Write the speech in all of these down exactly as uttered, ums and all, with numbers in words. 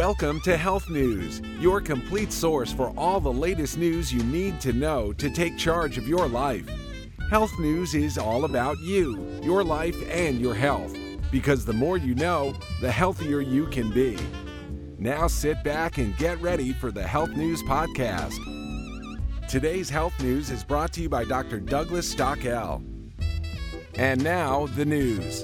Welcome to Health News, your complete source for all the latest news you need to know to take charge of your life. Health News is all about you, your life, and your health, because the more you know, the healthier you can be. Now sit back and get ready for the Health News Podcast. Today's Health News is brought to you by Doctor Douglas Stockel. And now, the news.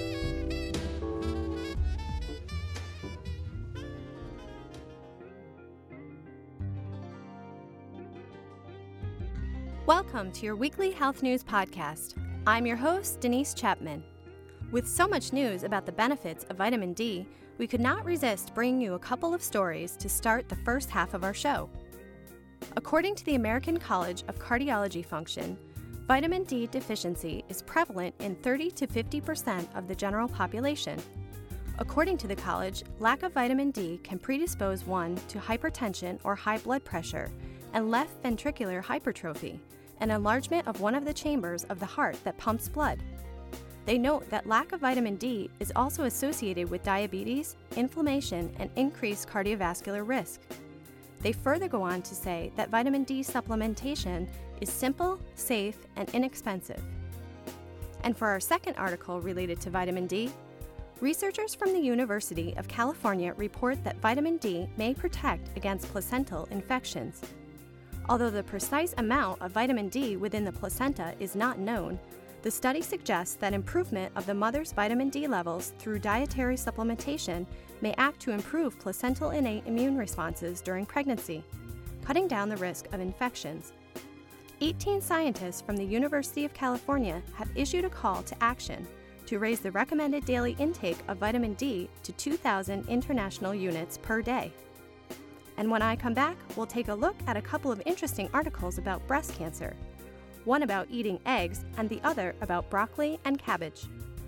Welcome to your weekly Health News Podcast. I'm your host, Denise Chapman. With so much news about the benefits of vitamin D, we could not resist bringing you a couple of stories to start the first half of our show. According to the American College of Cardiology Function, vitamin D deficiency is prevalent in thirty to fifty percent of the general population. According to the college, lack of vitamin D can predispose one to hypertension or high blood pressure and left ventricular hypertrophy, an enlargement of one of the chambers of the heart that pumps blood. They note that lack of vitamin D is also associated with diabetes, inflammation, and increased cardiovascular risk. They further go on to say that vitamin D supplementation is simple, safe, and inexpensive. And for our second article related to vitamin D, researchers from the University of California report that vitamin D may protect against placental infections. Although the precise amount of vitamin D within the placenta is not known, the study suggests that improvement of the mother's vitamin D levels through dietary supplementation may act to improve placental innate immune responses during pregnancy, cutting down the risk of infections. eighteen scientists from the University of California have issued a call to action to raise the recommended daily intake of vitamin D to two thousand international units per day. And when I come back, we'll take a look at a couple of interesting articles about breast cancer, one about eating eggs and the other about broccoli and cabbage.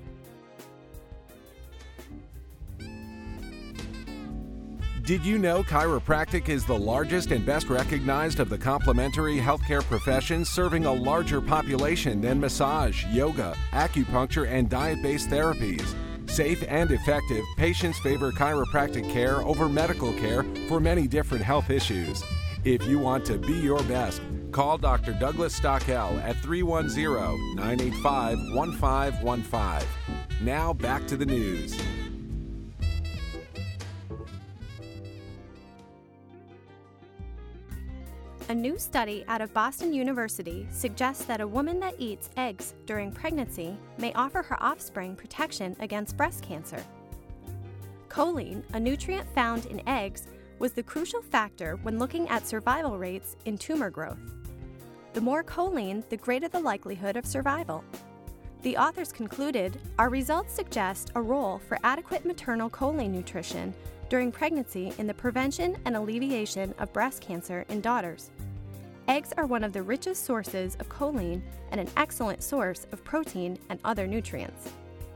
Did you know chiropractic is the largest and best recognized of the complementary healthcare professions, serving a larger population than massage, yoga, acupuncture, and diet-based therapies? Safe and effective, patients favor chiropractic care over medical care for many different health issues. If you want to be your best, call Doctor Douglas Stockel at three one zero, nine eight five, one five one five. Now back to the news. A new study out of Boston University suggests that a woman that eats eggs during pregnancy may offer her offspring protection against breast cancer. Choline, a nutrient found in eggs, was the crucial factor when looking at survival rates in tumor growth. The more choline, the greater the likelihood of survival. The authors concluded, our results suggest a role for adequate maternal choline nutrition during pregnancy in the prevention and alleviation of breast cancer in daughters. Eggs are one of the richest sources of choline and an excellent source of protein and other nutrients.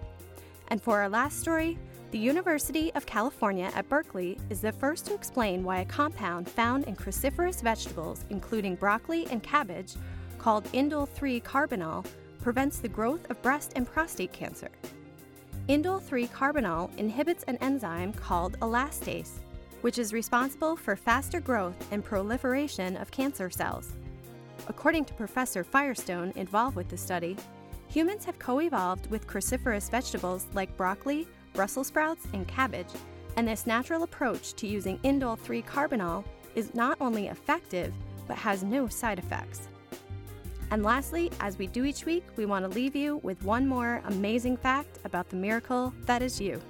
And for our last story, the University of California at Berkeley is the first to explain why a compound found in cruciferous vegetables, including broccoli and cabbage, called indole three carbinol, prevents the growth of breast and prostate cancer. Indole three carbinol inhibits an enzyme called elastase, which is responsible for faster growth and proliferation of cancer cells. According to Professor Firestone involved with the study, humans have co-evolved with cruciferous vegetables like broccoli, Brussels sprouts, and cabbage, and this natural approach to using indole three carbinol is not only effective, but has no side effects. And lastly, as we do each week, we want to leave you with one more amazing fact about the miracle that is you.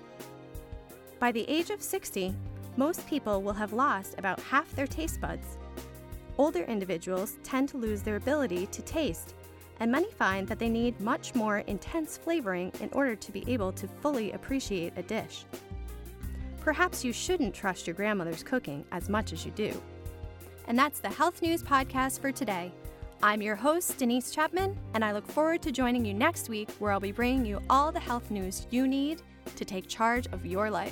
By the age of sixty, most people will have lost about half their taste buds. Older individuals tend to lose their ability to taste, and many find that they need much more intense flavoring in order to be able to fully appreciate a dish. Perhaps you shouldn't trust your grandmother's cooking as much as you do. And that's the Health News Podcast for today. I'm your host, Denise Chapman, and I look forward to joining you next week where I'll be bringing you all the health news you need to take charge of your life.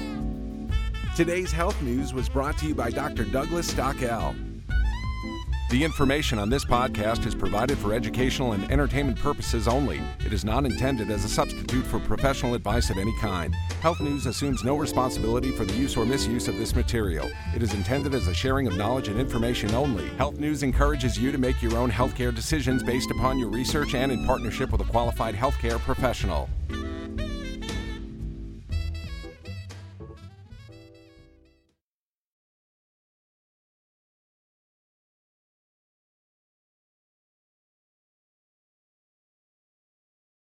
Today's health news was brought to you by Doctor Douglas Stockel. The information on this podcast is provided for educational and entertainment purposes only. It is not intended as a substitute for professional advice of any kind. Health News assumes no responsibility for the use or misuse of this material. It is intended as a sharing of knowledge and information only. Health News encourages you to make your own healthcare decisions based upon your research and in partnership with a qualified healthcare professional.